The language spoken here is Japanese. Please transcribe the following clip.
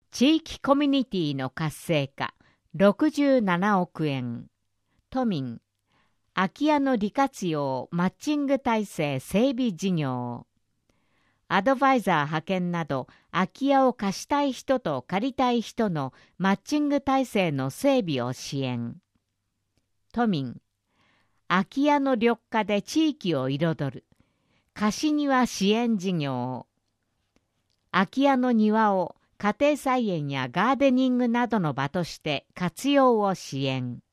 地域コミュニティの活性化67億円。都民、空き家の利活用マッチング体制整備事業。アドバイザー派遣など空き家を貸したい人と借りたい人のマッチング体制の整備を支援。都民、空き家の緑化で地域を彩る貸庭支援事業。空き家の庭を家庭菜園やガーデニングなどの場として活用を支援。